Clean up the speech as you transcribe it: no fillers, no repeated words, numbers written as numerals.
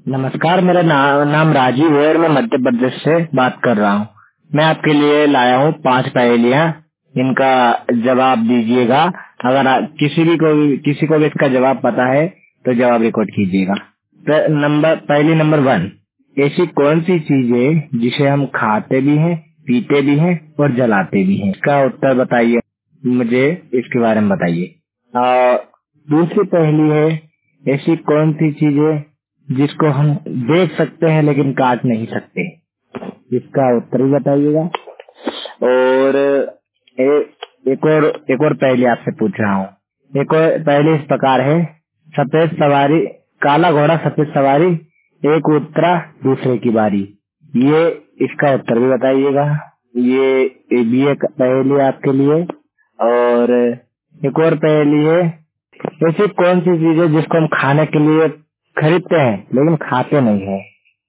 नमस्कार, मेरा नाम राजीव है और मैं मध्य प्रदेश से बात कर रहा हूँ। मैं आपके लिए लाया हूँ 5 पहेलियाँ। इनका जवाब दीजिएगा। अगर किसी को भी इसका जवाब पता है तो जवाब रिकॉर्ड कीजिएगा। पहली नंबर 1। ऐसी कौन सी चीज है जिसे हम खाते भी हैं, पीते भी हैं और जलाते भी हैं? इसका उत्तर बताइए, मुझे इसके बारे में बताइए। और दूसरी पहेली है, ऐसी कौन सी चीज है जिसको हम देख सकते हैं लेकिन काट नहीं सकते? इसका उत्तर भी बताइएगा। और एक और पहेली आपसे पूछ रहा हूँ। एक और पहेली इस प्रकार है, सफेद सवारी, काला घोड़ा सफेद सवारी, एक उतरा दूसरे की बारी। ये इसका उत्तर भी बताइएगा। ये भी एक पहेली आपके लिए। और एक और पहेली है, ऐसी कौन सी चीज है जिसको हम खाने के लिए खरीदते हैं लेकिन खाते नहीं है?